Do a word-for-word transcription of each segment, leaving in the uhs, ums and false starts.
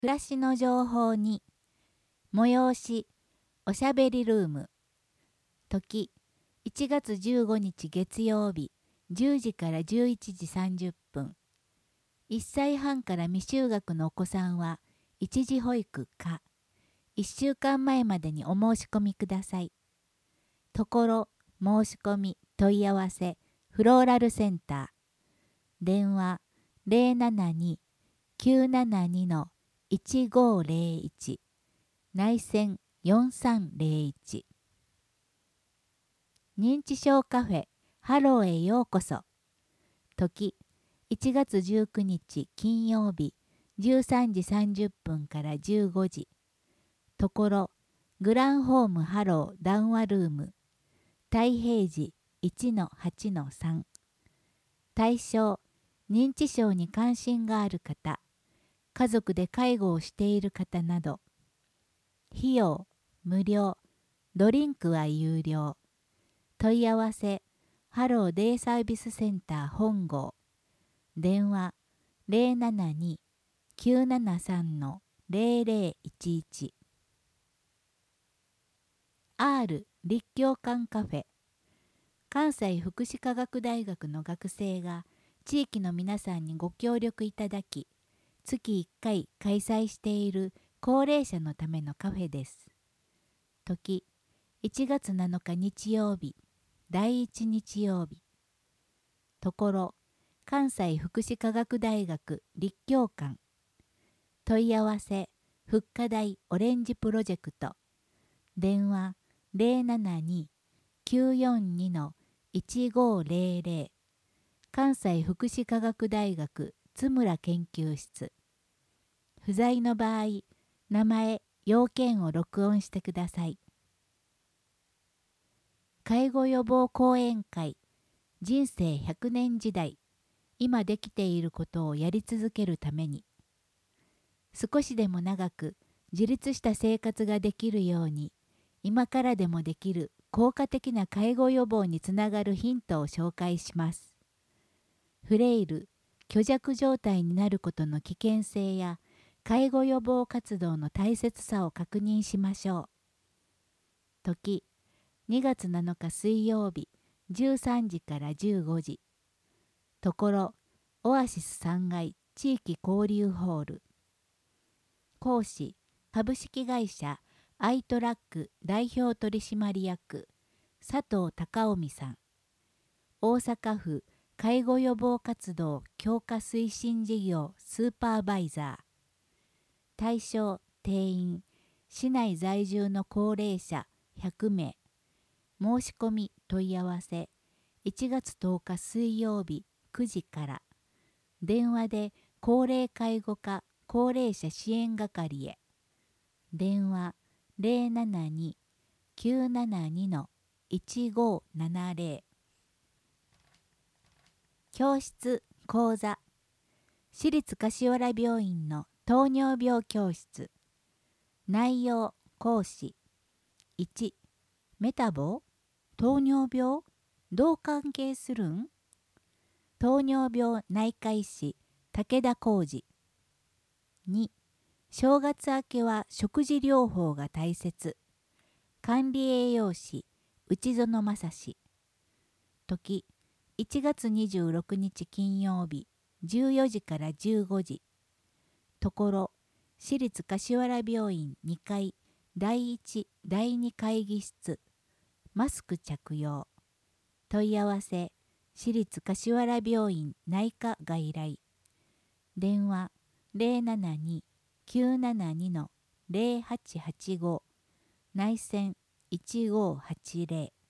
暮らしの情報に催しおしゃべりルーム時いちがつじゅうごにち月曜日じゅうじからじゅういちじさんじゅっぷん。いっさいはんから未就学のお子さんは一時保育かいっしゅうかんまえまでにお申し込みください。ところ申し込み問い合わせフローラルセンター電話 ゼロななに きゅうななに いちごゼロいち内線よんさんゼロいち。認知症カフェハローへようこそ。時いちがつじゅうくにち金曜日じゅうさんじさんじゅっぷんからじゅうごじ。ところグランホームハロー談話ルーム太平寺 いちのはちのさん。対象認知症に関心がある方、家族で介護をしている方など。費用無料、ドリンクは有料。問い合わせハローデイサービスセンター本郷電話 ゼロななに きゅうななさん ゼロゼロいちいち。 R 立教館カフェ関西福祉科学大学の学生が地域の皆さんにご協力いただき月いっかい開催している高齢者のためのカフェです。時いちがつなのか日曜日だいいち日曜日。ところ関西福祉科学大学立教館問い合わせ復課大オレンジプロジェクト電話 ゼロななに きゅうよんに いちごゼロゼロ。 関西福祉科学大学津村研究室。不在の場合名前要件を録音してください。介護予防講演会人生ひゃくねん時代今できていることをやり続けるために少しでも長く自立した生活ができるように今からでもできる効果的な介護予防につながるヒントを紹介します。フレイル、虚弱状態になることの危険性や介護予防活動の大切さを確認しましょう。時にがつなのか水曜日じゅうさんじからじゅうごじ。ところオアシスさんがい地域交流ホール。講師株式会社アイトラック代表取締役佐藤隆臣さん。大阪府介護予防活動強化推進事業スーパーバイザー。対象定員市内在住の高齢者ひゃくめい。申し込み問い合わせいちがつとおか水曜日くじから。電話で高齢介護課高齢者支援係へ。電話 ゼロななに きゅうななに いちごななゼロ。教室講座私立柏原病院の糖尿病教室。内容講師いちメタボ糖尿病どう関係するん？糖尿病内科医師武田浩二。に正月明けは食事療法が大切管理栄養士内園正史。時いちがつにじゅうろくにち金曜日じゅうよじからじゅうごじ。ところ私立柏原病院にかいだいいちだいに会議室。マスク着用。問い合わせ私立柏原病院内科外来。電話 ゼロななに きゅうななに ゼロはちはちご 内線いちごはちゼロ。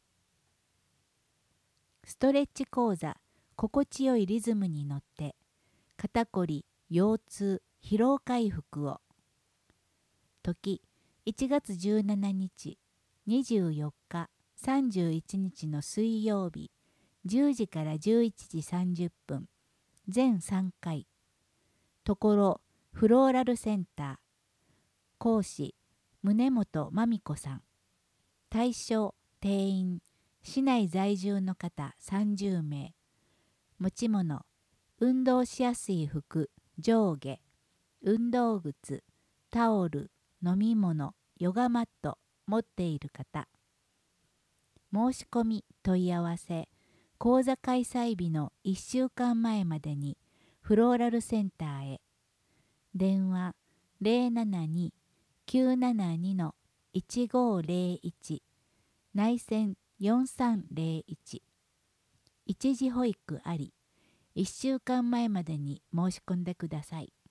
ストレッチ講座心地よいリズムに乗って肩こり腰痛疲労回復を。時いちがつじゅうしちにちにじゅうよっかさんじゅういちにちの水曜日じゅうじからじゅういちじさんじゅっぷん。全さんかい。ところフローラルセンター。講師宗本真美子さん。対象定員市内在住の方さんじゅうめい。持ち物運動しやすい服上下運動靴タオル、飲み物、ヨガマット持っている方。申し込み問い合わせ、講座開催日のいっしゅうかんまえまでにフローラルセンターへ。電話 ゼロななに きゅうななに いちごゼロいち 内線よんさんゼロいち。一時保育あり。いっしゅうかんまえまでに申し込んでください。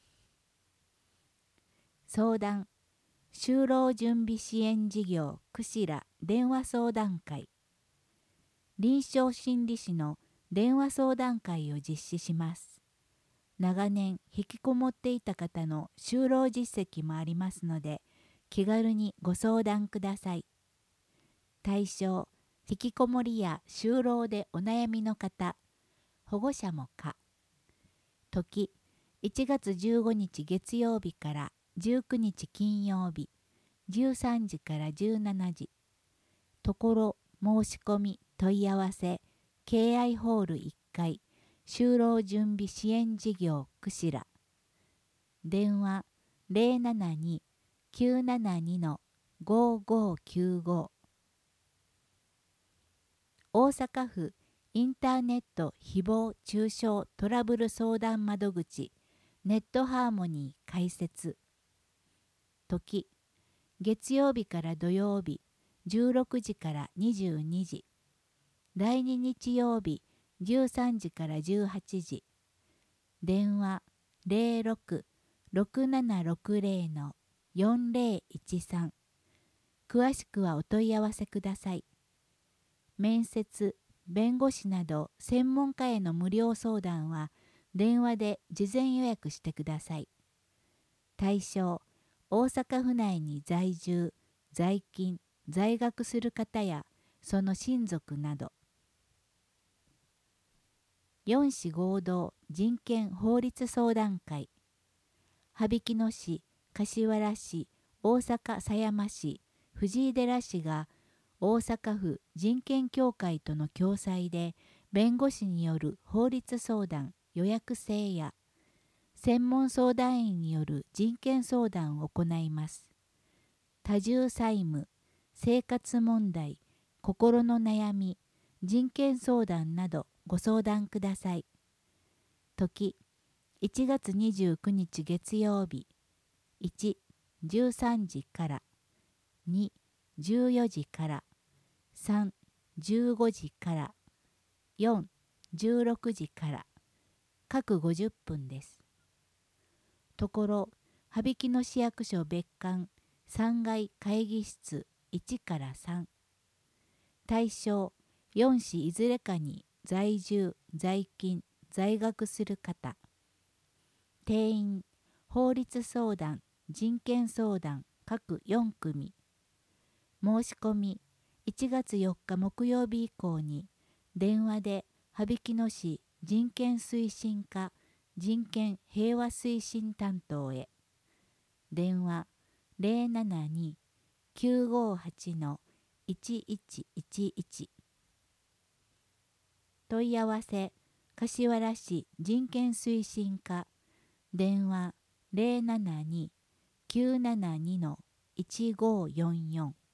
相談、就労準備支援事業串良電話相談会。臨床心理士の電話相談会を実施します。長年引きこもっていた方の就労実績もありますので、気軽にご相談ください。対象、引きこもりや就労でお悩みの方、保護者も可。時、いちがつじゅうごにち月曜日からじゅうくにち金曜日、じゅうさんじからじゅうしちじ。ところ、申し込み、問い合わせ、敬愛ホールいっかい、就労準備支援事業串良。電話 ゼロななに きゅうななに ごごきゅうご。大阪府インターネット誹謗中傷トラブル相談窓口ネットハーモニー開設。時、月曜日から土曜日じゅうろくじからにじゅうにじ。だいに日曜日じゅうさんじからじゅうはちじ。電話 ゼロろく ろくななろくゼロ よんゼロいちさん。詳しくはお問い合わせください。面接、弁護士など専門家への無料相談は電話で事前予約してください。対象、大阪府内に在住、在勤、在学する方やその親族など。四市合同人権法律相談会。羽曳野市、柏原市、大阪狭山市、藤井寺市が大阪府人権協会との共催で弁護士による法律相談予約制や専門相談員による人権相談を行います。多重債務、生活問題、心の悩み、人権相談などご相談ください。時、いちがつにじゅうくにち月曜日、いち、じゅうさんじからに、じゅうよじからさん、じゅうごじからよん、じゅうろくじから各ごじゅっぷんです。ところ、羽曳野市役所別館さんがい会議室いちからさん。対象、よん市いずれかに在住、在勤、在学する方。定員、法律相談、人権相談各よんくみ。申し込み、いちがつよっか木曜日以降に電話で羽曳野市人権推進課人権平和推進担当へ。電話 ゼロななに きゅうごはち いちいちいちいち。問い合わせ、柏原市人権推進課電話 ゼロななに きゅうななに いちごよんよん。